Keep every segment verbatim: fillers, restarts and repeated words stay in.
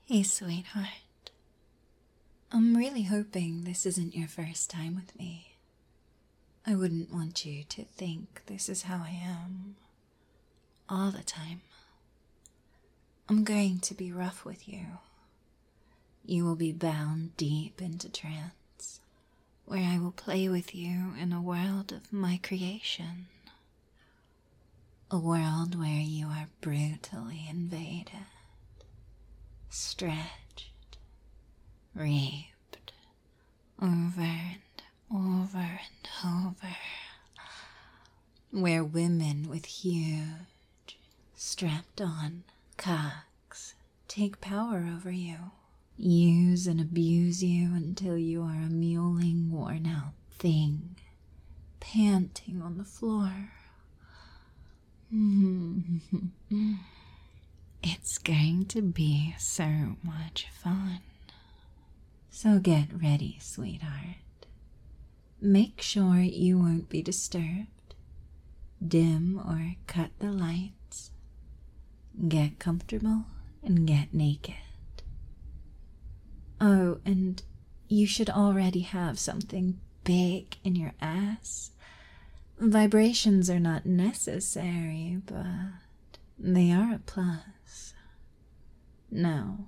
Hey, sweetheart. I'm really hoping this isn't your first time with me. I wouldn't want you to think this is how I am all the time. I'm going to be rough with you. You will be bound deep into trance, where I will play with you in a world of my creation. A world where you are brutally invaded, stretched, raped, over and over and over. Where women with huge, strapped-on cocks take power over you, use and abuse you until you are a mewling, worn-out thing, panting on the floor. It's going to be so much fun. So get ready, sweetheart. Make sure you won't be disturbed. Dim or cut the lights. Get comfortable and get naked. Oh, and you should already have something big in your ass. Vibrations are not necessary, but they are a plus. Now,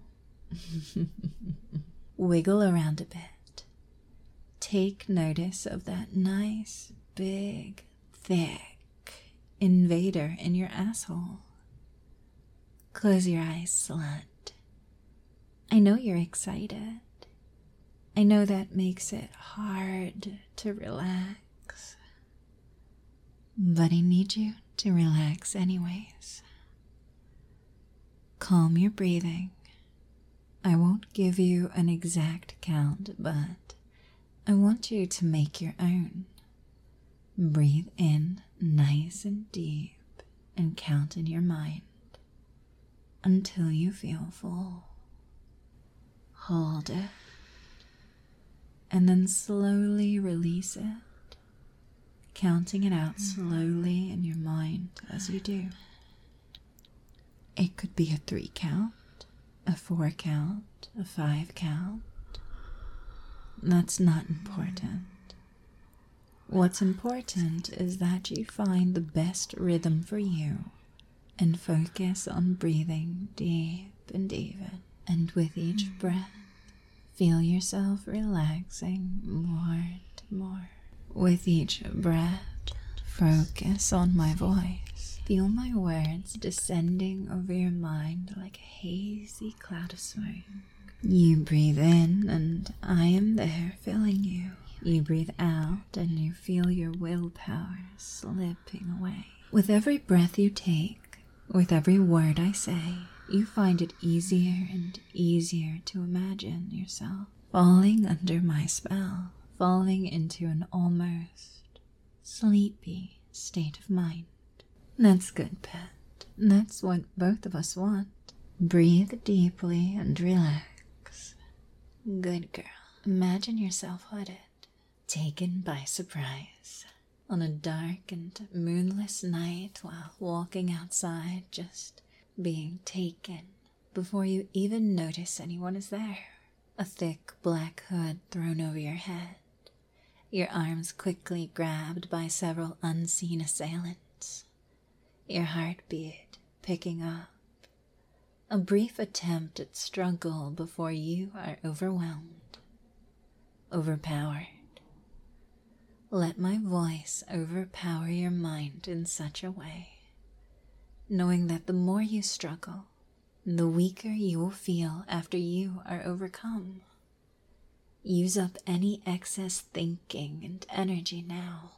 wiggle around a bit. Take notice of that nice, big, thick invader in your asshole. Close your eyes, slut. I know you're excited. I know that makes it hard to relax. But I need you to relax anyways. Calm your breathing. I won't give you an exact count, but I want you to make your own. Breathe in nice and deep and count in your mind until you feel full. Hold it and then slowly release it, counting it out slowly in your mind as you do. It could be a three count, a four count, a five count. That's not important. What's important is that you find the best rhythm for you and focus on breathing deep and even. And with each breath, feel yourself relaxing more and more. With each breath, focus on my voice. Feel my words descending over your mind like a hazy cloud of smoke. You breathe in and I am there filling you. You breathe out and you feel your willpower slipping away. With every breath you take, with every word I say, you find it easier and easier to imagine yourself falling under my spell, falling into an almost sleepy state of mind. That's good, pet. That's what both of us want. Breathe deeply and relax. Good girl. Imagine yourself hooded, taken by surprise, on a dark and moonless night while walking outside, just being taken before you even notice anyone is there. A thick black hood thrown over your head, your arms quickly grabbed by several unseen assailants, your heartbeat picking up. A brief attempt at struggle before you are overwhelmed, overpowered. Let my voice overpower your mind in such a way, knowing that the more you struggle, the weaker you will feel after you are overcome. Use up any excess thinking and energy now.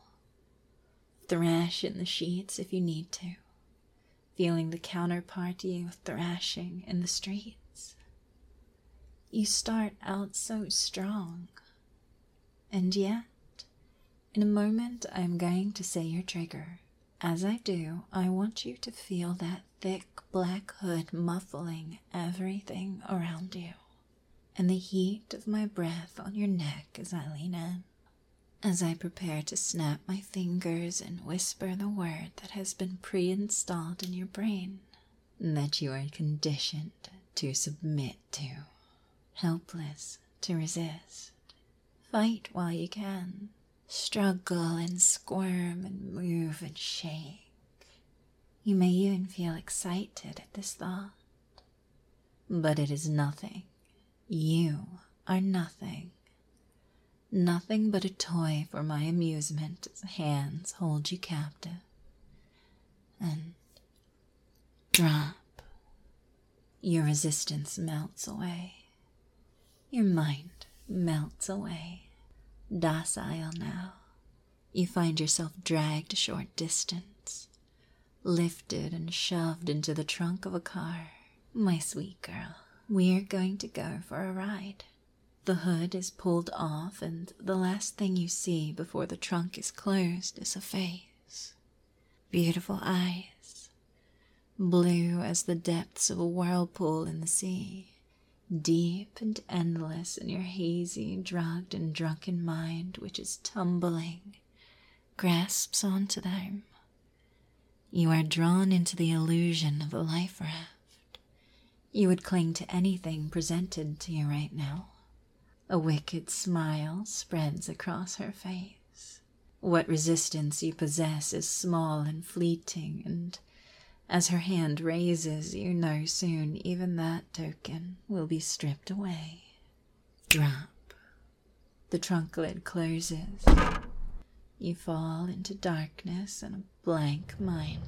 Thrash in the sheets if you need to, feeling the counterpart to you thrashing in the streets. You start out so strong, and yet, in a moment I am going to say your trigger. As I do, I want you to feel that thick black hood muffling everything around you, and the heat of my breath on your neck as I lean in, as I prepare to snap my fingers and whisper the word that has been pre-installed in your brain, that you are conditioned to submit to, helpless to resist. Fight while you can. Struggle and squirm and move and shake. You may even feel excited at this thought. But it is nothing. You are nothing. Nothing but a toy for my amusement as hands hold you captive. And drop. Your resistance melts away. Your mind melts away. Docile now, you find yourself dragged a short distance, lifted and shoved into the trunk of a car. My sweet girl, we're going to go for a ride. The hood is pulled off, and the last thing you see before the trunk is closed is a face. Beautiful eyes, blue as the depths of a whirlpool in the sea, deep and endless in your hazy, drugged and drunken mind, which is tumbling, grasps onto them. You are drawn into the illusion of a life raft. You would cling to anything presented to you right now. A wicked smile spreads across her face. What resistance you possess is small and fleeting, and as her hand raises, you know soon even that token will be stripped away. Drop. The trunk lid closes. You fall into darkness and a blank mind.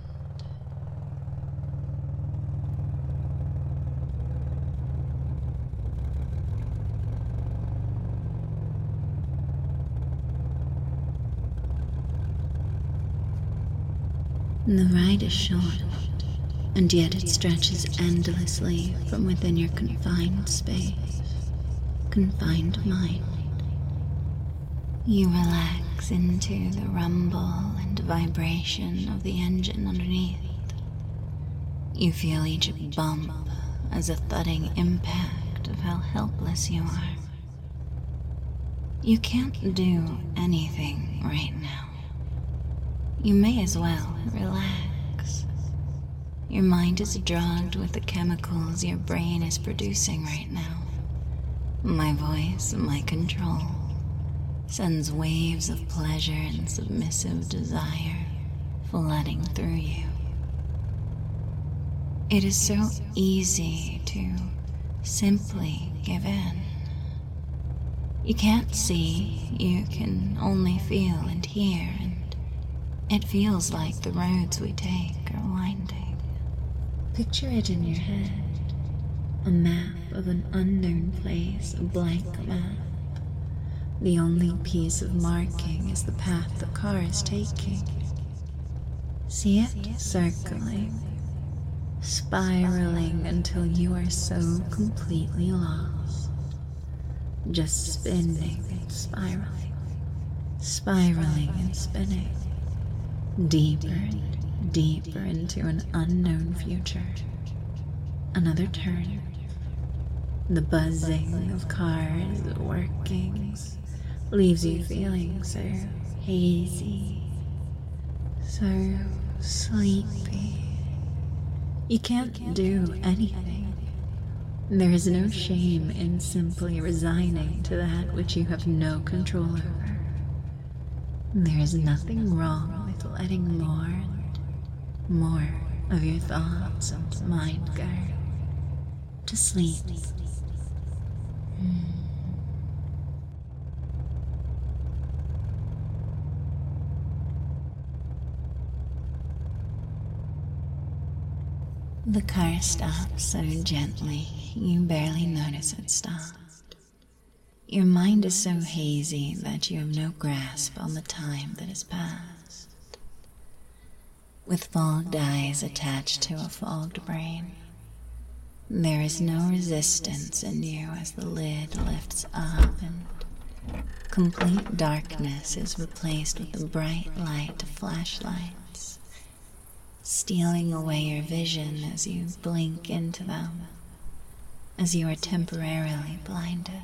The ride is short, and yet it stretches endlessly from within your confined space, confined mind. You relax into the rumble and vibration of the engine underneath. You feel each bump as a thudding impact of how helpless you are. You can't do anything right now. You may as well relax. Your mind is drugged with the chemicals your brain is producing right now. My voice, my control, sends waves of pleasure and submissive desire flooding through you. It is so easy to simply give in. You can't see, you can only feel and hear, and it feels like the roads we take are winding. Picture it in your head. A map of an unknown place, a blank map. The only piece of marking is the path the car is taking. See it circling, spiraling until you are so completely lost. Just spinning and spiraling, spiraling and spinning. Deeper and deeper into an unknown future. Another turn. The buzzing of cars, workings, leaves you feeling so hazy, so sleepy. You can't do anything. There is no shame in simply resigning to that which you have no control over. There is nothing wrong with letting more and more of your thoughts and mind go to sleep. Mm. The car stops so gently, you barely notice it stopped. Your mind is so hazy that you have no grasp on the time that has passed. With fogged eyes attached to a fogged brain, there is no resistance in you as the lid lifts up and complete darkness is replaced with the bright light of flashlights, stealing away your vision as you blink into them, as you are temporarily blinded.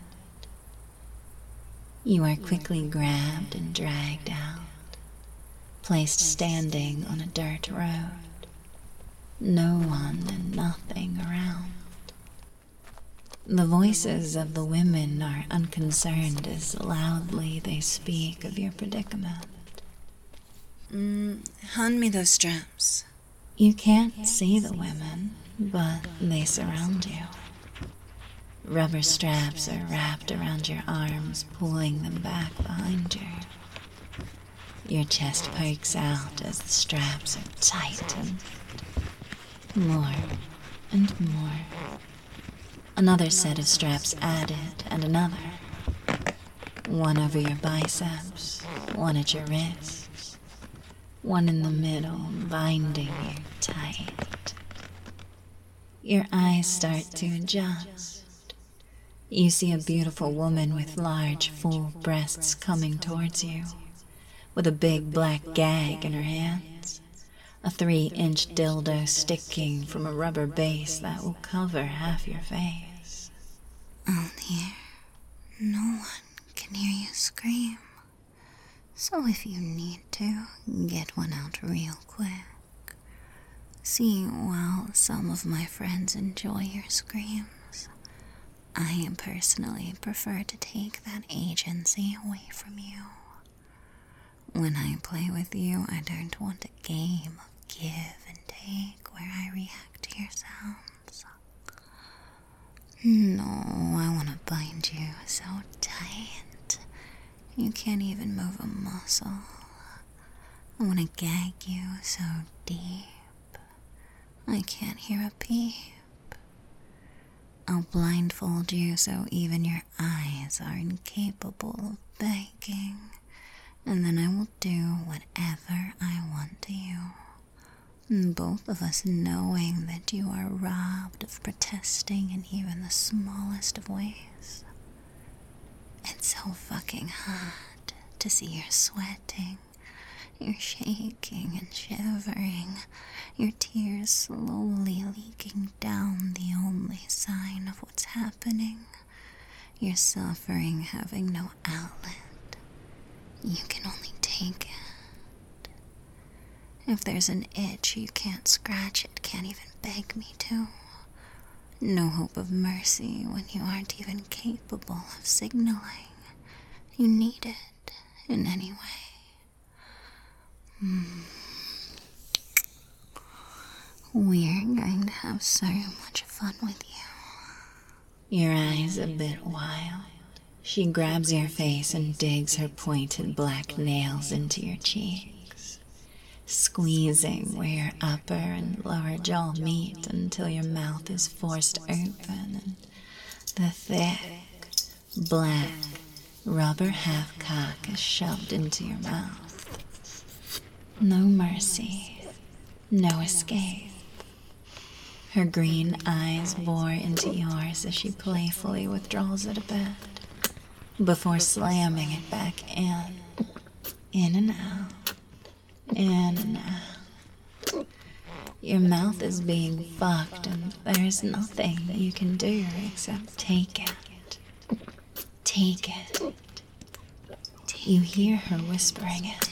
You are quickly grabbed and dragged out, placed standing on a dirt road, no one and nothing around. The voices of the women are unconcerned as loudly they speak of your predicament. Mm, hand me those straps. You can't see the women, but they surround you. Rubber straps are wrapped around your arms, pulling them back behind you. Your chest pokes out as the straps are tightened. More and more. Another set of straps added, and another. One over your biceps, one at your wrists, one in the middle, binding you tight. Your eyes start to adjust. You see a beautiful woman with large, full breasts coming towards you, with a big black gag in her hands, a three-inch dildo sticking from a rubber base that will cover half your face. Out here, no one can hear you scream. So if you need to, get one out real quick. See, while some of my friends enjoy your screams, I personally prefer to take that agency away from you. When I play with you, I don't want a game of give and take where I react to your sounds. No, I want to bind you so tight you can't even move a muscle. I want to gag you so deep I can't hear a peep. I'll blindfold you so even your eyes are incapable of begging, and then I will do whatever I want to you. Both of us knowing that you are robbed of protesting in even the smallest of ways. It's so fucking hot to see you're sweating, you're shaking and shivering, your tears slowly leaking down the only sign of what's happening. You're suffering, having no outlet. You can only take it. If there's an itch, you can't scratch it, can't even beg me to. No hope of mercy when you aren't even capable of signaling you need it in any way. Mm. We're going to have so much fun with you. Your eyes a bit wild. She grabs your face and digs her pointed black nails into your cheeks, squeezing where your upper and lower jaw meet until your mouth is forced open and the thick, black, rubber half-cock is shoved into your mouth. No mercy, no escape. Her green eyes bore into yours as she playfully withdraws it a bit, before slamming it back in, in and out, in and out. Your mouth is being fucked and there's nothing you can do except take it. Take it. You hear her whispering it.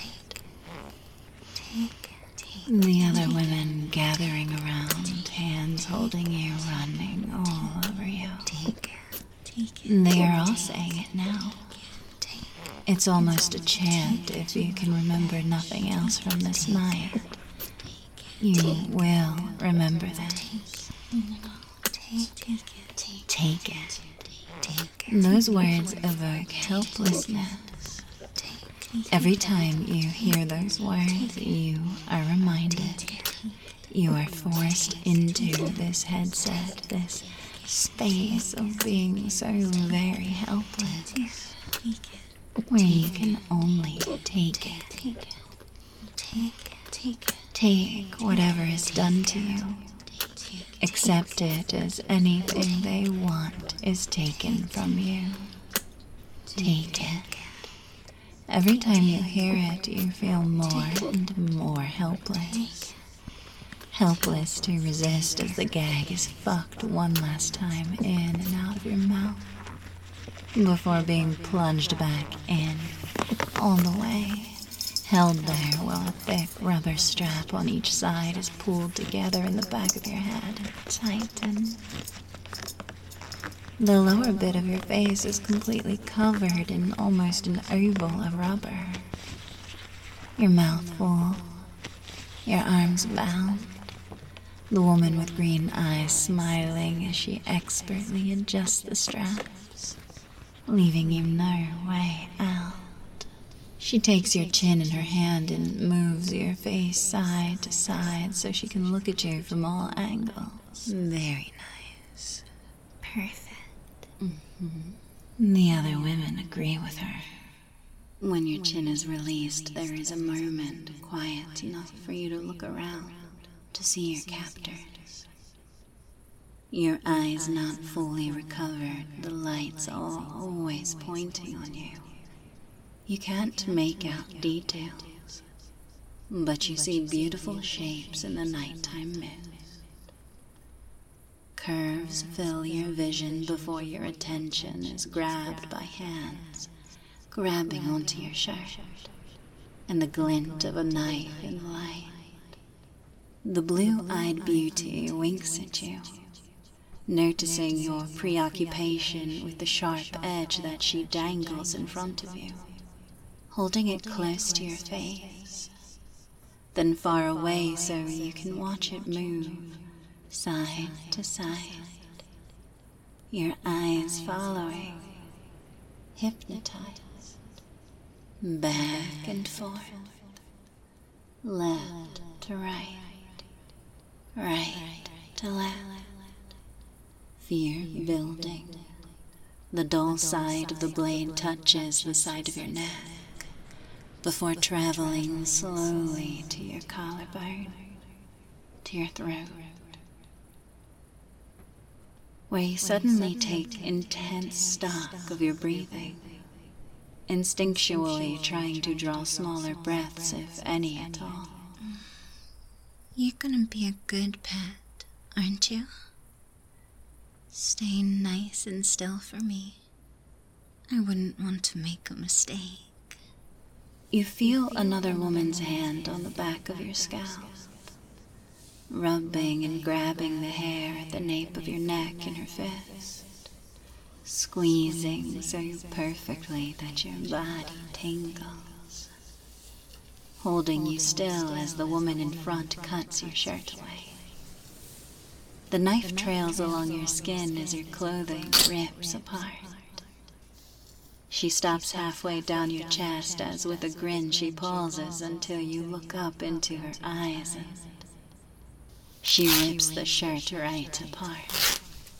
Take it. The other women gathering around, hands holding you, running all over you. Take it. Take it. They are all saying it now. It's almost a chant if you can remember nothing else from this night. You will remember this. Take it. Take it. Those words evoke helplessness. Every time you hear those words, you are reminded you are forced into this headset, this space of being so very helpless, where you can only take it. Take whatever is done to you. Accept it as anything they want is taken from you. Take it. Every time you hear it, you feel more and more helpless. Helpless to resist as the gag is fucked one last time in and out of your mouth, before being plunged back in, all the way, held there while a thick rubber strap on each side is pulled together in the back of your head and tightened. The lower bit of your face is completely covered in almost an oval of rubber. Your mouth full, your arms bound, the woman with green eyes smiling as she expertly adjusts the straps, leaving you no way out. She takes your chin in her hand and moves your face side to side so she can look at you from all angles. Very nice. Perfect. Mm-hmm. The other women agree with her. When your chin is released, there is a moment quiet enough for you to look around to see your captors. Your eyes not fully recovered, the lights all always pointing on you. You can't make out details, but you see beautiful shapes in the nighttime mist. Curves fill your vision before your attention is grabbed by hands, grabbing onto your shirt, and the glint of a knife in the light. The blue-eyed beauty winks at you, noticing your preoccupation with the sharp edge that she dangles in front of you, holding it close to your face, then far away so you can watch it move side to side, your eyes following, hypnotized, back and forth, left to right, right to left, fear building. The dull side of the blade touches the side of your neck before traveling slowly to your collarbone, to your throat, where you suddenly take intense stock of your breathing, instinctually trying to draw smaller breaths, if any at all. You're gonna be a good pet, aren't you? Stay nice and still for me. I wouldn't want to make a mistake. You feel another woman's hand on the back of your scalp, rubbing and grabbing the hair at the nape of your neck in her fist, squeezing so perfectly that your body tingles, holding you still as the woman in front cuts your shirt away. The knife trails along your skin as your clothing rips apart. She stops halfway down your chest as with a grin she pauses until you look up into her eyes and she rips the shirt right apart.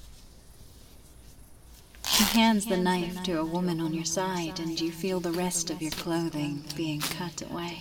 She hands the knife to a woman on your side and you feel the rest of your clothing being cut away.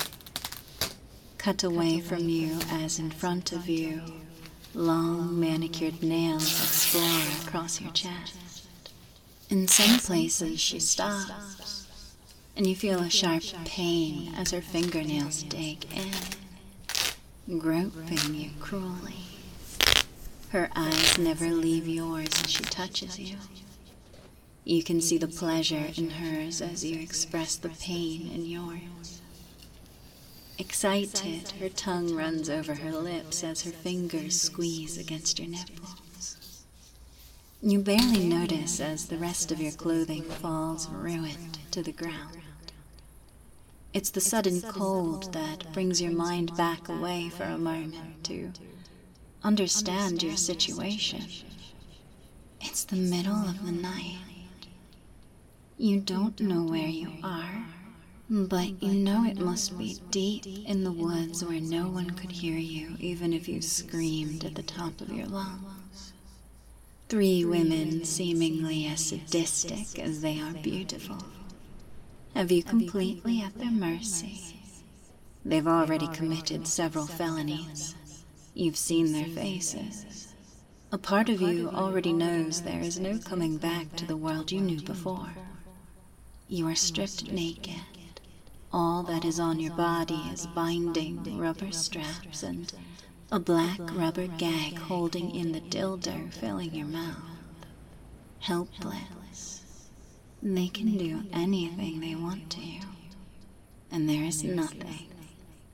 Cut away from you as in front of you, long manicured nails explore across your chest. In some places she stops, and you feel a sharp pain as her fingernails dig in, groping you cruelly. Her eyes never leave yours as she touches you. You can see the pleasure in hers as you express the pain in yours. Excited, her tongue runs over her lips as her fingers squeeze against your nipples. You barely notice as the rest of your clothing falls ruined to the ground. It's the sudden cold that brings your mind back away for a moment to understand your situation. It's the middle of the night. You don't know where you are, but you know it must be deep in the woods where no one could hear you even if you screamed at the top of your lungs. Three women, seemingly as sadistic as they are beautiful, have you completely at their mercy. They've already committed several felonies. You've seen their faces. A part of you already knows there is no coming back to the world you knew before. You are stripped naked. All that is on your body is binding rubber straps and a black rubber gag holding in the dildo filling your mouth. Helpless. They can do anything they want to you. And there is nothing,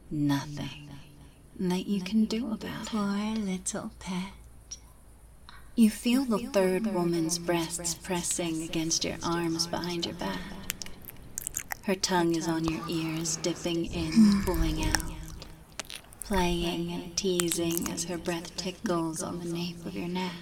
nothing that you can do about it. Poor little pet. You feel the third woman's breasts pressing against your arms behind your back. Her tongue is on your ears, dipping in, pulling out, playing and teasing as her breath tickles on the nape of your neck.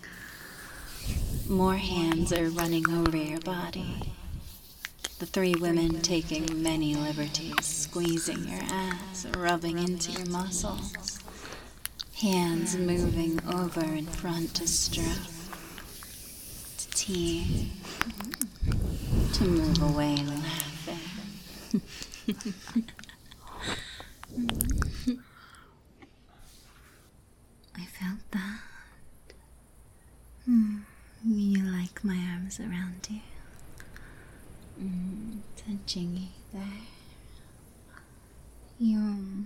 More hands are running over your body. The three women taking many liberties, squeezing your ass, rubbing into your muscles. Hands moving over in front to stroke, to tease, to move away laughing. I felt that. Mm, you like my arms around you. Mm, touching you there. You.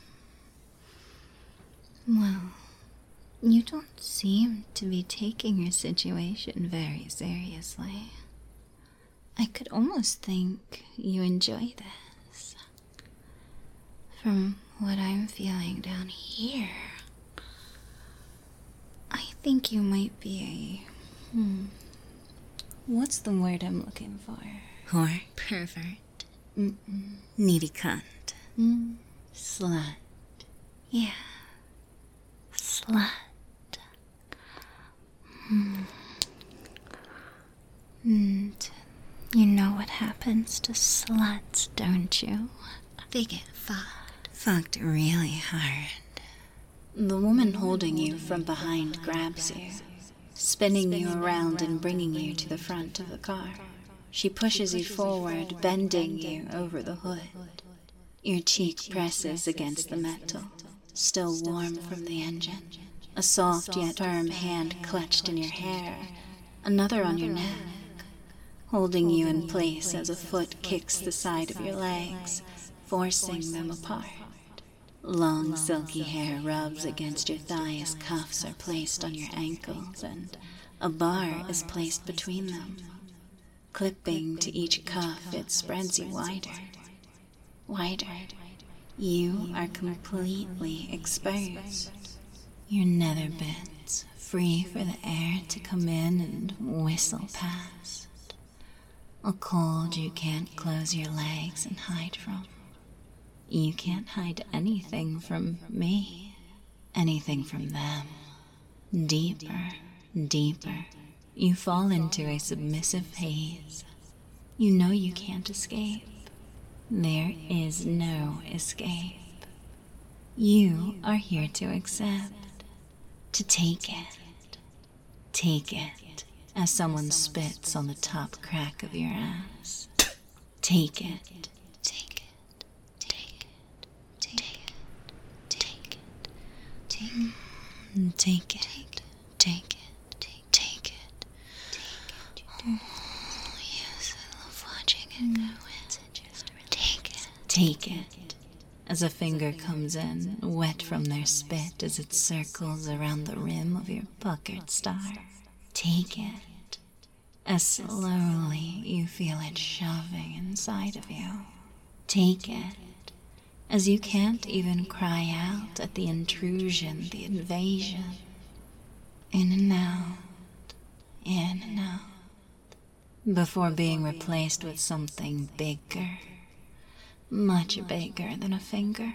Well, you don't seem to be taking your situation very seriously. I could almost think you enjoy this. From what I'm feeling down here, I think you might be a... Hmm, what's the word I'm looking for? Whore, pervert, Mm-mm. needy cunt. Mm. Slut. Yeah. Slut. Hmm. And you know what happens to sluts, don't you? They get fucked. Fucked really hard. The woman holding you from behind grabs you, spinning you around and bringing you to the front of the car. She pushes you forward, bending you over the hood. Your cheek presses against the metal, still warm from the engine. A soft yet firm hand clutched in your hair, another on your neck, holding you in place as a foot kicks the side of your legs, forcing them apart. Long silky hair rubs against your thigh as cuffs are placed on your ankles, and a bar is placed between them. Clipping to each cuff, it spreads you wider, wider. You are completely exposed. Your nether bits free for the air to come in and whistle past. A cold you can't close your legs and hide from. You can't hide anything from me, anything from them. Deeper, deeper, you fall into a submissive haze. You know you can't escape. There is no escape. You are here to accept, to take it. Take it as someone spits on the top crack of your ass. Take it. Take it. Take it. Take it. Take it. Take it. Take it. Take it. Take it. Oh, yes, I love watching it go in. Take it. Take it. As a finger comes in, wet from their spit as it circles around the rim of your puckered star. Take it. As slowly you feel it shoving inside of you. Take it. As you can't even cry out at the intrusion, the invasion. In and out. In and out. Before being replaced with something bigger. Much bigger than a finger.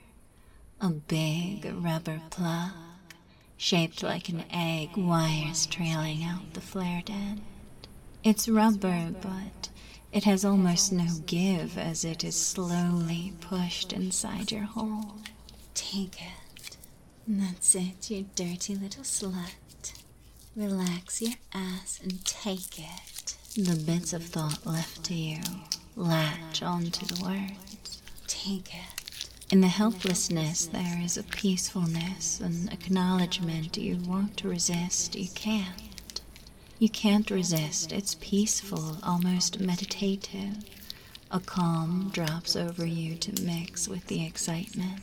A big rubber plug, shaped like an egg, wires trailing out the flared end. It's rubber, but it has almost no give as it is slowly pushed inside your hole. Take it. That's it, you dirty little slut. Relax your ass and take it. The bits of thought left to you latch onto the words. Take it. In the helplessness there is a peacefulness, an acknowledgement you won't resist, you can't. You can't resist, it's peaceful, almost meditative. A calm drops over you to mix with the excitement.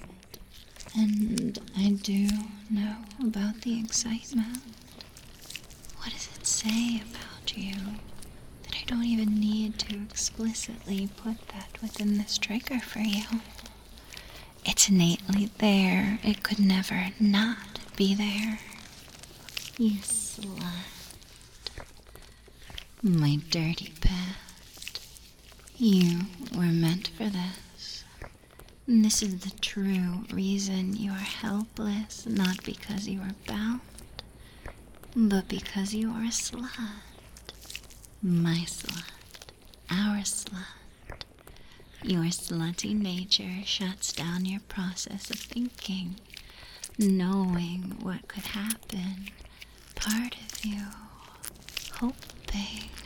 And I do know about the excitement. What does it say about you? I don't even need to explicitly put that within this trigger for you. It's innately there. It could never not be there. You slut. My dirty pet. You were meant for this. This is the true reason you are helpless, not because you are bound, but because you are a slut. My slut. Our slut. Your slutty nature shuts down your process of thinking, knowing what could happen. Part of you, hoping.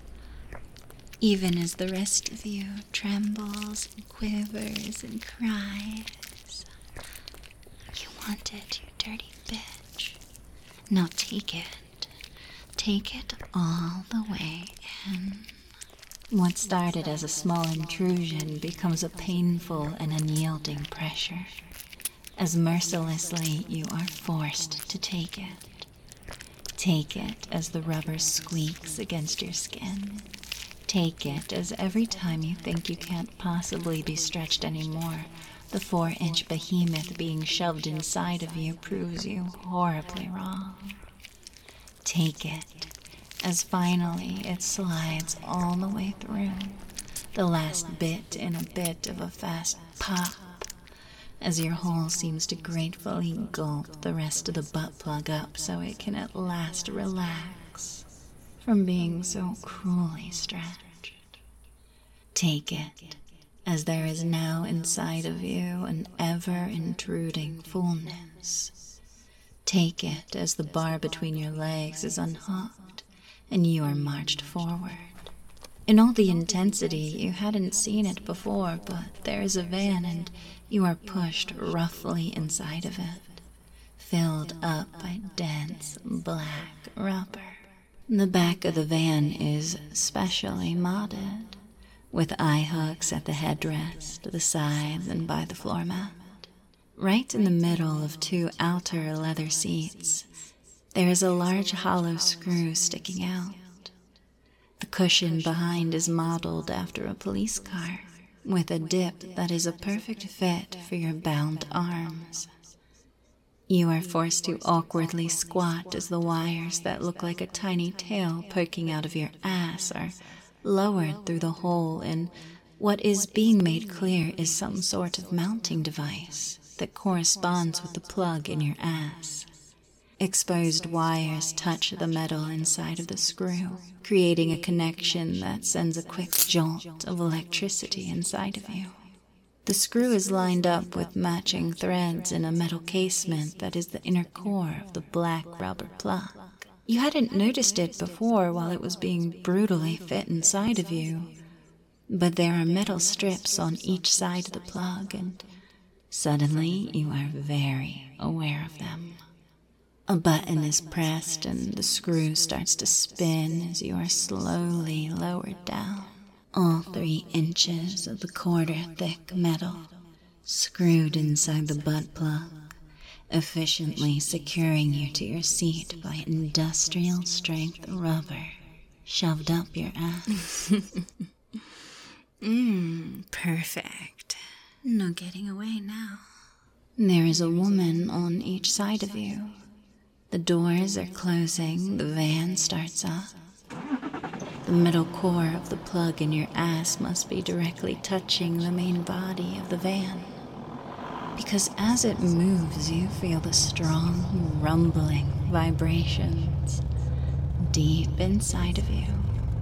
Even as the rest of you trembles and quivers and cries. You want it, you dirty bitch. Now take it. Take it all the way in. What started as a small intrusion becomes a painful and unyielding pressure, as mercilessly you are forced to take it. Take it as the rubber squeaks against your skin. Take it as every time you think you can't possibly be stretched anymore, the four-inch behemoth being shoved inside of you proves you horribly wrong. Take it as finally it slides all the way through, the last bit in a bit of a fast pop, as your hole seems to gratefully gulp the rest of the butt plug up so it can at last relax from being so cruelly stretched. Take it as there is now inside of you an ever-intruding fullness. Take it as the bar between your legs is unhooked and you are marched forward. In all the intensity, you hadn't seen it before, but there is a van and you are pushed roughly inside of it, filled up by dense black rubber. The back of the van is specially modded, with eye hooks at the headrest, the sides, and by the floor mat. Right in the middle of two outer leather seats, there is a large hollow screw sticking out. The cushion behind is modeled after a police car, with a dip that is a perfect fit for your bound arms. You are forced to awkwardly squat as the wires that look like a tiny tail poking out of your ass are lowered through the hole in what is being made clear is some sort of mounting device that corresponds with the plug in your ass. Exposed wires touch the metal inside of the screw, creating a connection that sends a quick jolt of electricity inside of you. The screw is lined up with matching threads in a metal casement that is the inner core of the black rubber plug. You hadn't noticed it before while it was being brutally fit inside of you, but there are metal strips on each side of the plug, and suddenly you are very aware of them. A button is pressed and the screw starts to spin as you are slowly lowered down. All three inches of the quarter-thick metal screwed inside the butt plug, efficiently securing you to your seat by industrial-strength rubber shoved up your ass. Mmm, perfect. No getting away now. There is a woman on each side of you. The doors are closing, the van starts up. The middle core of the plug in your ass must be directly touching the main body of the van, because as it moves, you feel the strong, rumbling vibrations deep inside of you.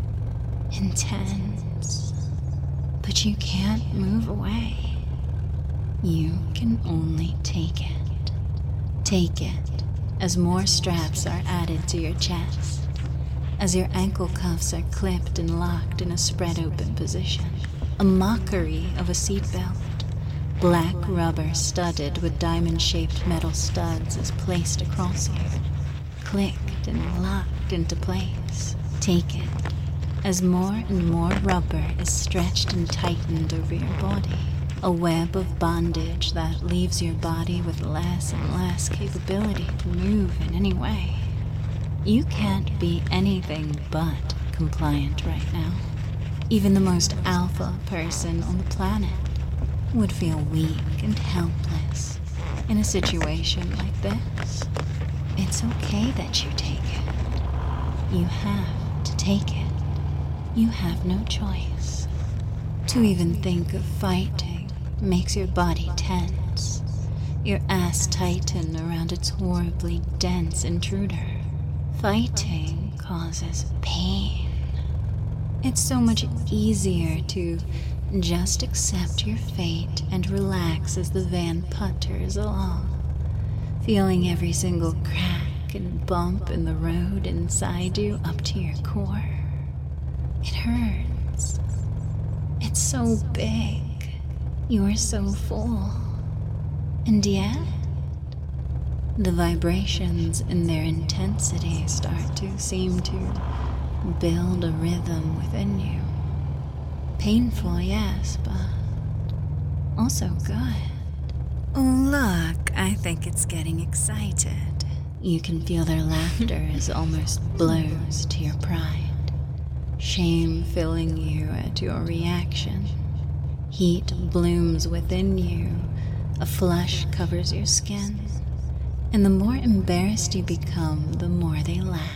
Intense. But you can't move away. You can only take it. Take it as more straps are added to your chest, as your ankle cuffs are clipped and locked in a spread-open position. A mockery of a seatbelt. Black rubber studded with diamond-shaped metal studs is placed across you, clicked and locked into place. Take it as more and more rubber is stretched and tightened over your body. A web of bondage that leaves your body with less and less capability to move in any way. You can't be anything but compliant right now. Even the most alpha person on the planet would feel weak and helpless in a situation like this. It's okay that you take it. you have to take it. You have no choice. To even think of fighting makes your body tense, your ass tighten around its horribly dense intruder. Fighting causes pain. It's so much easier to just accept your fate and relax as the van putters along, feeling every single crack and bump in the road inside you up to your core. It hurts. It's so big. You're so full. And yet, the vibrations in their intensity start to seem to build a rhythm within you. Painful, yes, but also good. Oh, look, I think it's getting excited. You can feel their laughter as almost blows to your pride. Shame filling you at your reaction. Heat blooms within you. A flush covers your skin. And the more embarrassed you become, the more they laugh.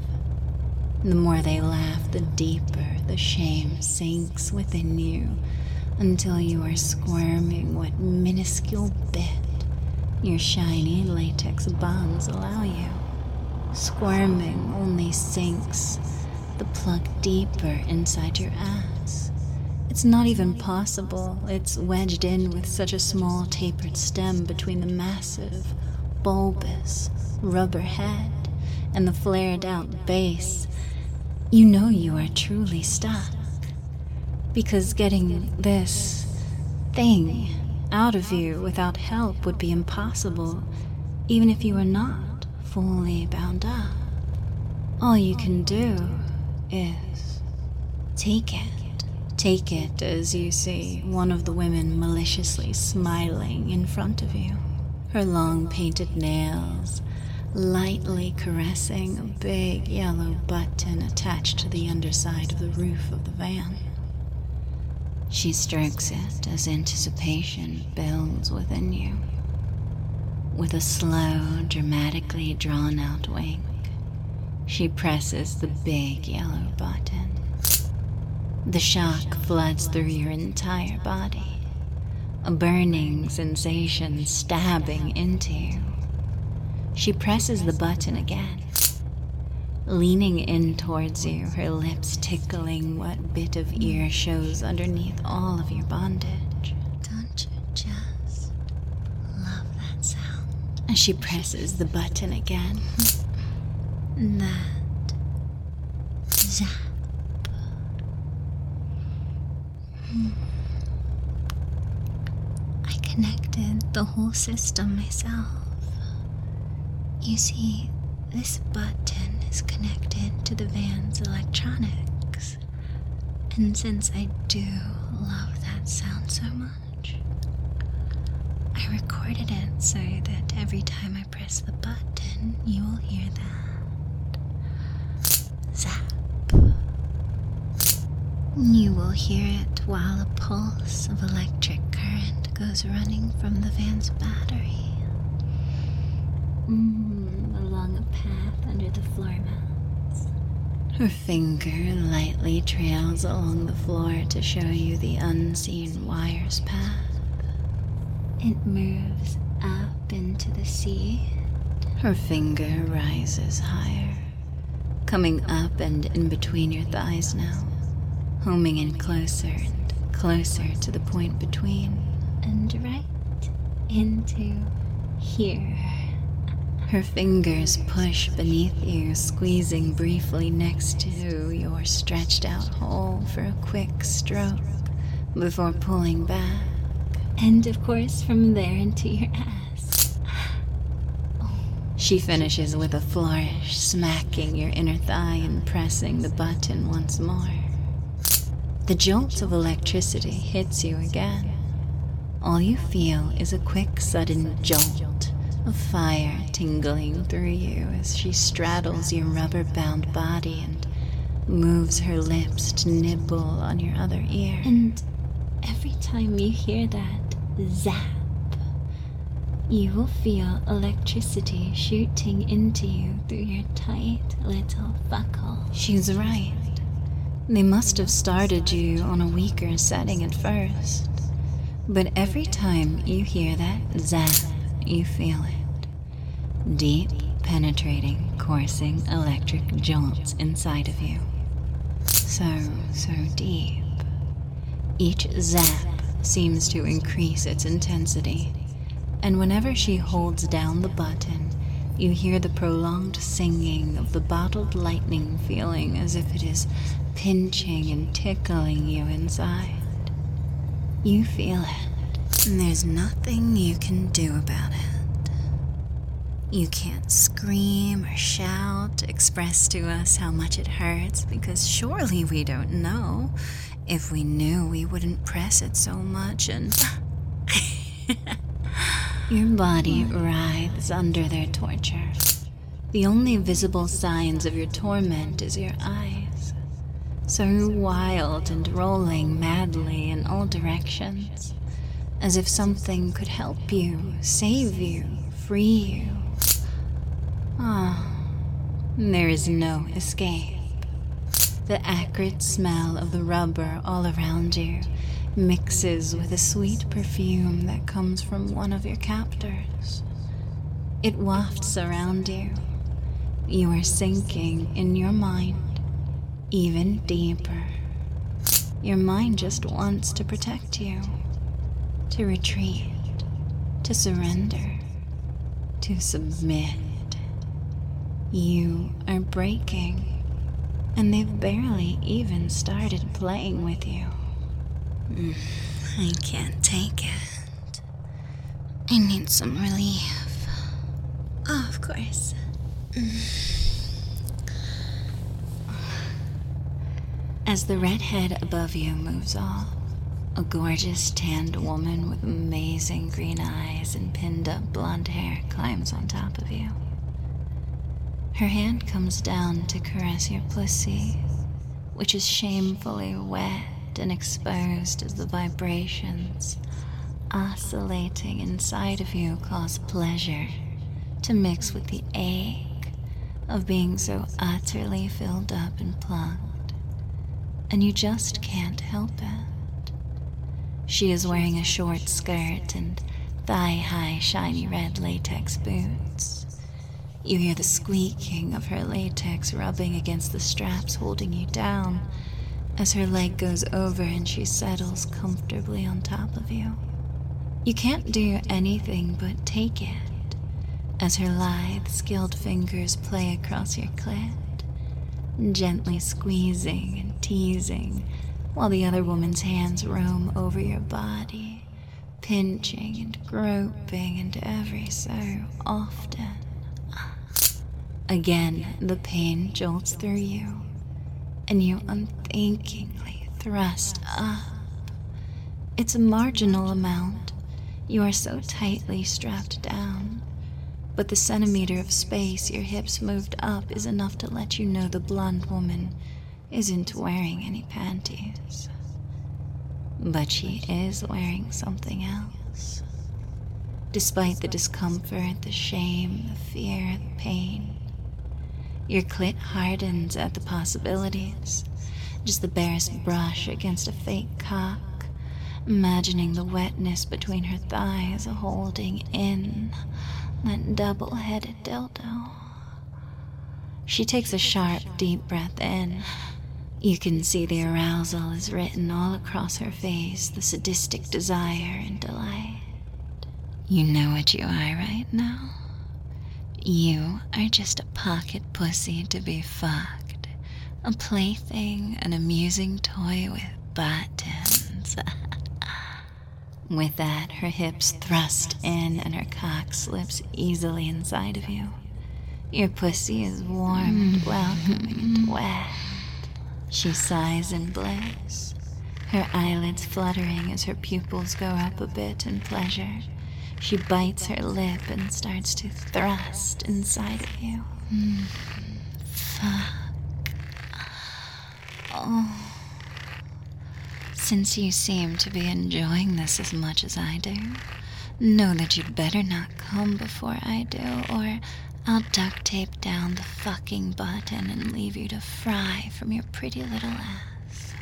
The more they laugh, the deeper the shame sinks within you until you are squirming what minuscule bit your shiny latex bonds allow you. Squirming only sinks the plug deeper inside your ass. It's not even possible. It's wedged in with such a small tapered stem between the massive, bulbous rubber head and the flared out base. You know you are truly stuck, because getting this thing out of you without help would be impossible, even if you were not fully bound up. All you can do is take it. Take it as you see one of the women maliciously smiling in front of you, her long painted nails lightly caressing a big yellow button attached to the underside of the roof of the van. She strokes it as anticipation builds within you. With a slow, dramatically drawn-out wink, she presses the big yellow button. The shock floods through your entire body, a burning sensation stabbing into you. She presses the button again, leaning in towards you, her lips tickling what bit of ear shows underneath all of your bondage. Don't you just love that sound? As she presses the button again. That zap. I connected the whole system myself. You see, this button is connected to the van's electronics. And since I do love that sound so much, I recorded it so that every time I press the button, you will hear that zap. You will hear it while a pulse of electric current goes running from the van's battery. Mm, along a path under the floor mats. Her finger lightly trails along the floor to show you the unseen wires path. It moves up into the seat. Her finger rises higher, coming up and in between your thighs now, homing in closer and closer to the point between, and right into here. Her fingers push beneath you, squeezing briefly next to your stretched out hole for a quick stroke before pulling back. And of course from there into your ass. She finishes with a flourish, smacking your inner thigh and pressing the button once more. The jolt of electricity hits you again. All you feel is a quick, sudden jolt of fire tingling through you as she straddles your rubber-bound body and moves her lips to nibble on your other ear. And every time you hear that zap, You will feel electricity shooting into you through your tight little buckle. She's right. They must have started you on a weaker setting at first. But every time you hear that zap, you feel it. Deep, penetrating, coursing electric jolts inside of you. So, so deep. Each zap seems to increase its intensity, and whenever she holds down the button, you hear the prolonged singing of the bottled lightning feeling as if it is pinching and tickling you inside. You feel it, and there's nothing you can do about it. You can't scream or shout, express to us how much it hurts, because surely we don't know. If we knew, we wouldn't press it so much, and your body writhes under their torture. The only visible signs of your torment is your eyes, so wild and rolling madly in all directions, as if something could help you, save you, free you. Ah, there is no escape. The acrid smell of the rubber all around you mixes with a sweet perfume that comes from one of your captors. It wafts around you. You are sinking in your mind even deeper. Your mind just wants to protect you, to retreat, to surrender, to submit. You are breaking, and they've barely even started playing with you. Mm, I can't take it. I need some relief. Oh, of course. As the redhead above you moves off, a gorgeous tanned woman with amazing green eyes and pinned up blonde hair climbs on top of you. Her hand comes down to caress your pussy, which is shamefully wet and exposed as the vibrations oscillating inside of you cause pleasure to mix with the ache of being so utterly filled up and plugged, and you just can't help it. She is wearing a short skirt and thigh-high shiny red latex boots. You hear the squeaking of her latex rubbing against the straps holding you down as her leg goes over and she settles comfortably on top of you. You can't do anything but take it as her lithe, skilled fingers play across your clit, gently squeezing and teasing while the other woman's hands roam over your body, pinching and groping and every so often. Again, the pain jolts through you, and you unthinkingly thrust up. It's a marginal amount. You are so tightly strapped down, but the centimeter of space your hips moved up is enough to let you know the blonde woman isn't wearing any panties. But she is wearing something else. Despite the discomfort, the shame, the fear, the pain, your clit hardens at the possibilities, just the barest brush against a fake cock, imagining the wetness between her thighs holding in that double-headed dildo. She takes a sharp, deep breath in. You can see the arousal is written all across her face, the sadistic desire and delight. You know what you are right now? You are just a pocket pussy to be fucked, a plaything, an amusing toy with buttons. With that, her hips thrust in and her cock slips easily inside of you. Your pussy is warm and welcoming and wet. She sighs in bliss, her eyelids fluttering as her pupils go up a bit in pleasure. She bites her lip and starts to thrust inside of you. Mm. Fuck. Oh. Since you seem to be enjoying this as much as I do, know that you'd better not come before I do, or I'll duct tape down the fucking button and leave you to fry from your pretty little ass.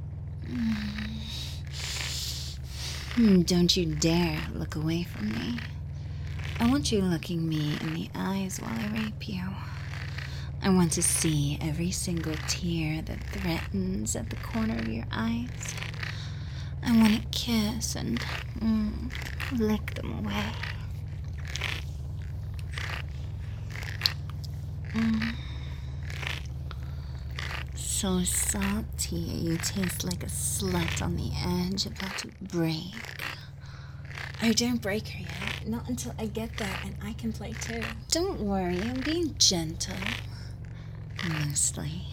Mm. Don't you dare look away from me. I want you looking me in the eyes while I rape you. I want to see every single tear that threatens at the corner of your eyes. I want to kiss and mm, lick them away. Mm. So salty, you taste like a slut on the edge about to break. I don't break her yet. Not until I get there and I can play too. Don't worry, I'm being gentle. Mostly.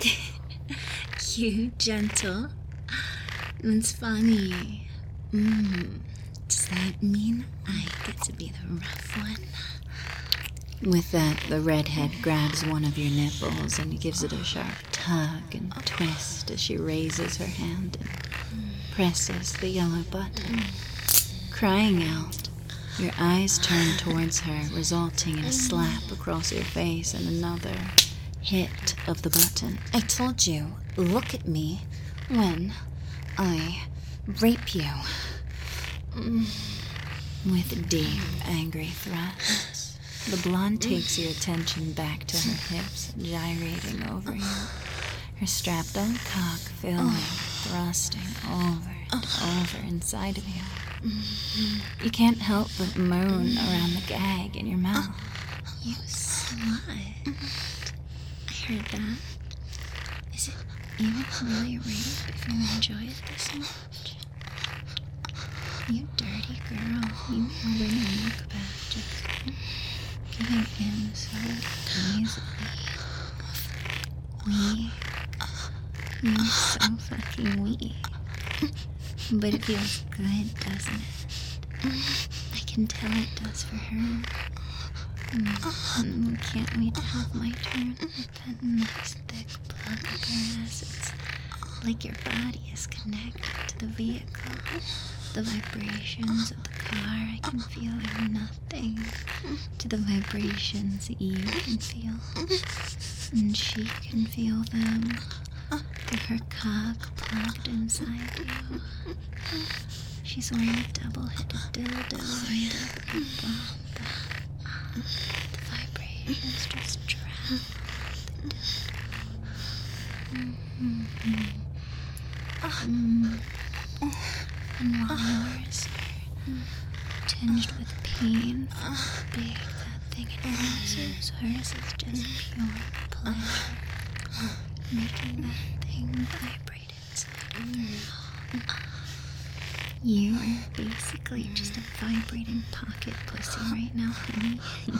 You gentle? That's funny. Mm. Does that mean I get to be the rough one? With that, the redhead grabs one of your nipples and gives it a sharp tug and twist as she raises her hand and presses the yellow button. Crying out, your eyes turn towards her, resulting in a slap across your face and another hit of the button. I told you, look at me when I rape you. With deep, angry thrusts, the blonde takes your attention back to her hips, gyrating over you, her strapped-on cock filling, thrusting over and over inside of you. You can't help but moan around the gag in your mouth. You slut. I heard that. Is it even really rape if you enjoy it this much? You dirty girl. You never look back, just giving in so easily. Weak. You're so fucking weak. But it feels good, doesn't it? I can tell it does for her. Mm, can't wait to have my turn with that nice thick plug as it's like your body is connected to the vehicle. The vibrations of the car I can feel are nothing to the vibrations you can feel. And she can feel them through her cock plugged inside you. She's wearing a double-headed dildo right up her bump. The vibrations just travel the dildo. Mm-hmm. Mm. And while yours are tinged with pain from how big that thing in your ass is, hers is just pure pleasure, making that thing vibrate inside you. You are basically just a vibrating pocket pussy right now, honey.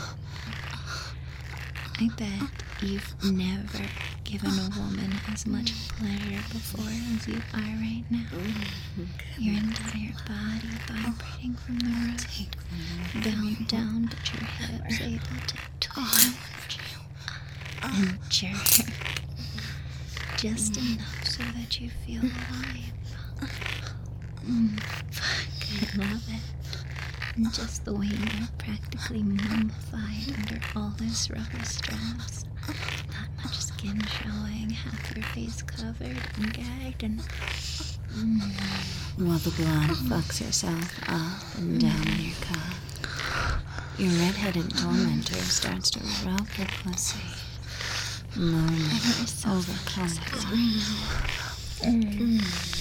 I bet you've never given a woman as much pleasure before as you are right now. Your entire body vibrating from the roof down, down, but your hips able to twitch and jerk just enough so that you feel alive. Mm, fuck, I love it. And just the way you're practically mummified under all those rubber straps. Not much skin showing, half your face covered and gagged, and... Mm. While the blonde fucks herself up and down in your cock, your red-headed tormentor starts to rub her pussy, moaning over comfort. Mm.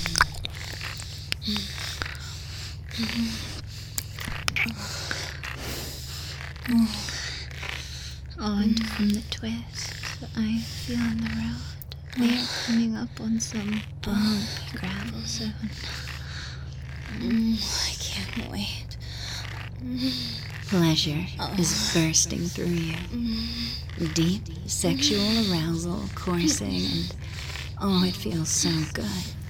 Oh, and from the twist I feel on the road, we are coming up on some bumpy gravel zone. Mm, I can't wait. Pleasure is bursting through you. Deep sexual arousal coursing, and oh, it feels so good.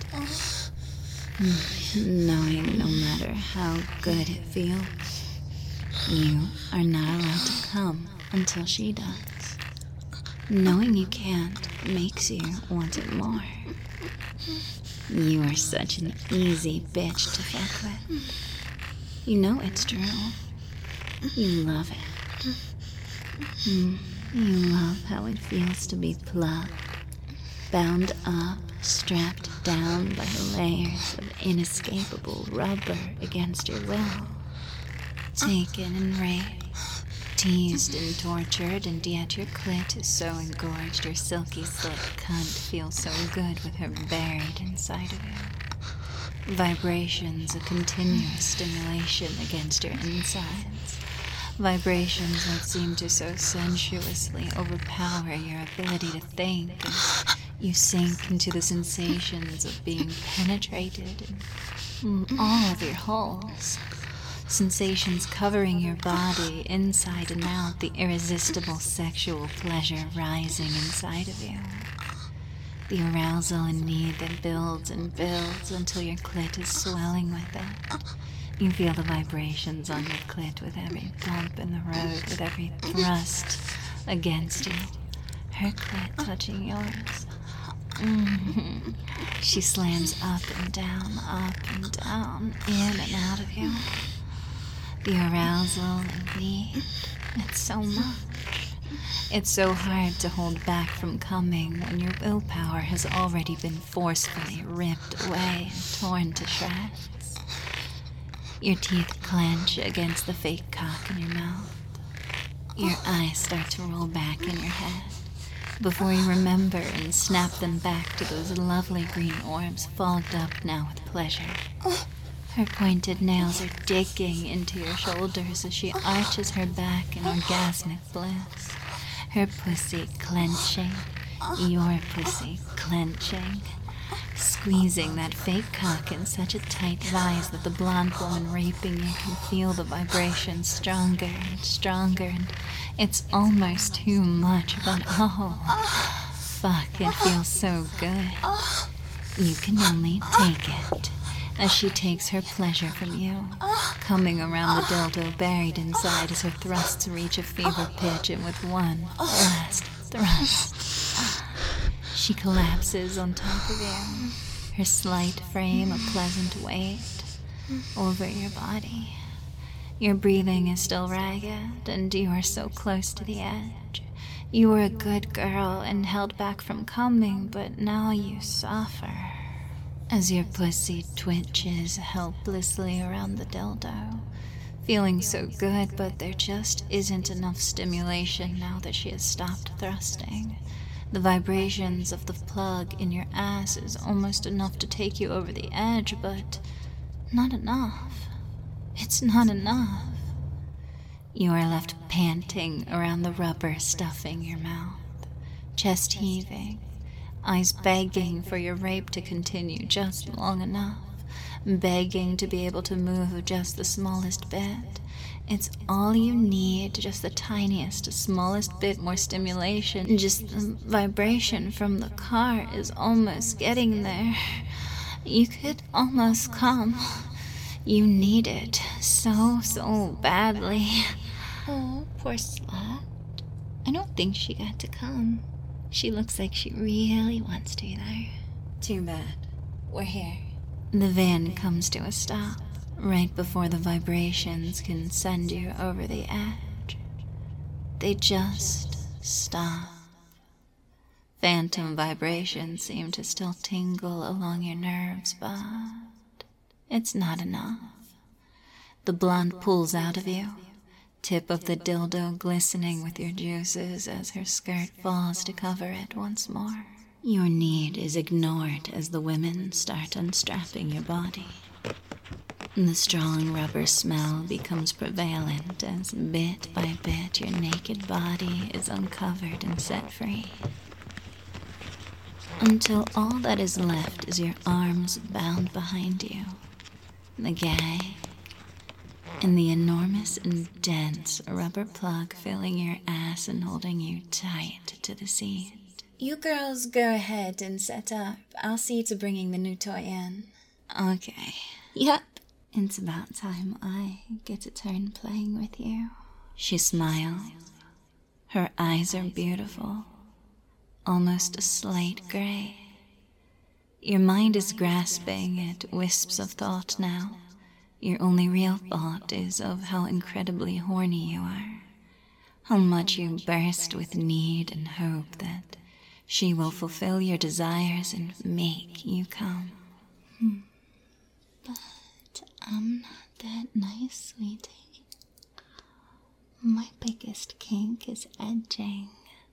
Knowing no matter how good it feels, you are not allowed to come until she does. Knowing you can't makes you want it more. You are such an easy bitch to fuck with. You know it's true. You love it. Mm. You love how it feels to be plugged, bound up, strapped down by the layers of inescapable rubber against your will. Taken and raped, teased and tortured, and yet your clit is so engorged your silky slick cunt feels so good with her buried inside of you. Vibrations of continuous stimulation against your insides. Vibrations that seem to so sensuously overpower your ability to think as you sink into the sensations of being penetrated in all of your holes. Sensations covering your body inside and out, the irresistible sexual pleasure rising inside of you. The arousal and need that builds and builds until your clit is swelling with it. You feel the vibrations on your clit with every bump in the road, with every thrust against you. Her clit touching yours. Mm-hmm. She slams up and down, up and down, in and out of you. The arousal and need, it's so much. It's so hard to hold back from coming when your willpower has already been forcefully ripped away and torn to shreds. Your teeth clench against the fake cock in your mouth. Your eyes start to roll back in your head before you remember and snap them back to those lovely green orbs fogged up now with pleasure. Her pointed nails are digging into your shoulders as she arches her back in orgasmic bliss. Her pussy clenching, your pussy clenching, squeezing that fake cock in such a tight vise that the blonde woman raping you can feel the vibrations stronger and stronger, and it's almost too much, but oh, fuck, it feels so good. You can only take it. As she takes her pleasure from you, coming around the dildo buried inside as her thrusts reach a fever pitch, and with one last thrust, she collapses on top of you, her slight frame a pleasant weight over your body. Your breathing is still ragged, and you are so close to the edge. You were a good girl and held back from coming, but now you suffer. As your pussy twitches helplessly around the dildo, feeling so good, but there just isn't enough stimulation now that she has stopped thrusting. The vibrations of the plug in your ass is almost enough to take you over the edge, but not enough. It's not enough. You are left panting around the rubber stuffing your mouth, chest heaving, eyes begging for your rape to continue just long enough, begging to be able to move just the smallest bit. It's all you need, just the tiniest, smallest bit more stimulation. Just the vibration from the car is almost getting there. You could almost come. You need it so, so badly. Oh, poor slut. I don't think she got to come. She looks like she really wants to, though. Too bad. We're here. The van comes to a stop right before the vibrations can send you over the edge. They just stop. Phantom vibrations seem to still tingle along your nerves, but it's not enough. The blonde pulls out of you, tip of the dildo glistening with your juices as her skirt falls to cover it once more. Your need is ignored as the women start unstrapping your body. The strong rubber smell becomes prevalent as bit by bit your naked body is uncovered and set free. Until all that is left is your arms bound behind you, the gag, and the enormous and dense rubber plug filling your ass and holding you tight to the seat. You girls go ahead and set up. I'll see to bringing the new toy in. Okay. Yep. It's about time I get to turn playing with you. She smiles. Her eyes are beautiful, almost a slate gray. Your mind is grasping at wisps of thought now. your only real thought is of how incredibly horny you are, how much you burst with need and hope that she will fulfill your desires and make you come. Hmm. But I'm not that nice, sweetie. My biggest kink is edging,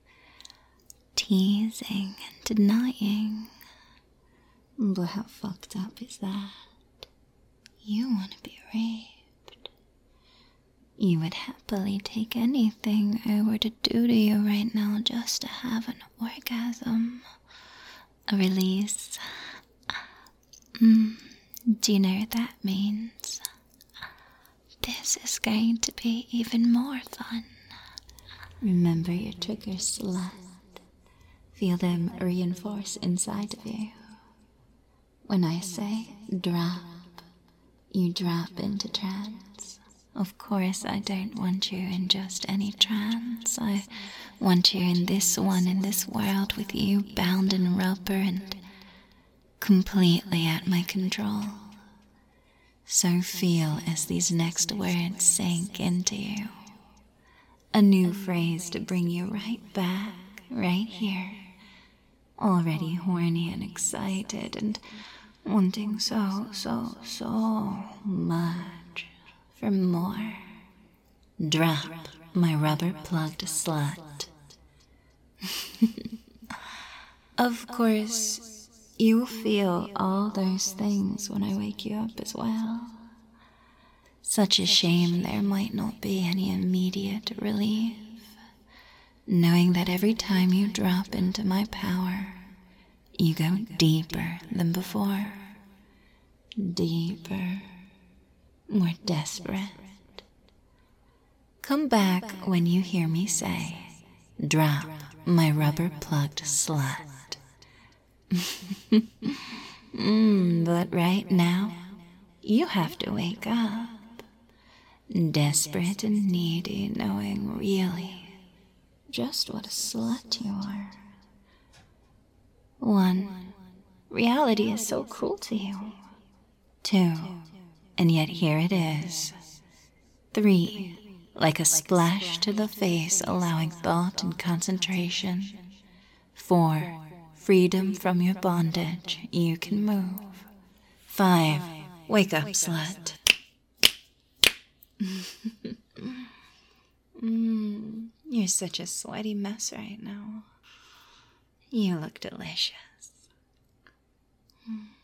teasing, and denying. But how fucked up is that? You want to be raped. You would happily take anything I were to do to you right now just to have an orgasm. A release. Mm, do you know what that means? This is going to be even more fun. Remember your triggers, slut. Feel them reinforce inside of you. When I say drop, you drop into trance. Of course, I don't want you in just any trance. I want you in this one, in this world, with you bound in rubber and completely at my control. So feel as these next words sink into you. A new phrase to bring you right back, right here. Already horny and excited and wanting so, so, so much for more. Drop, my rubber-plugged slut. Of course, you feel all those things when I wake you up as well. Such a shame there might not be any immediate relief, knowing that every time you drop into my power, you go deeper than before. Deeper, more desperate. Come back when you hear me say, drop my rubber-plugged slut. mm, but right now, you have to wake up. Desperate and needy, knowing really just what a slut you are. One, reality is so cruel to you. Two, and yet here it is. Three, like a splash to the face, allowing thought and concentration. Four, freedom from your bondage, you can move. Five, wake up, slut. mm, you're such a sweaty mess right now. You look delicious. Mm.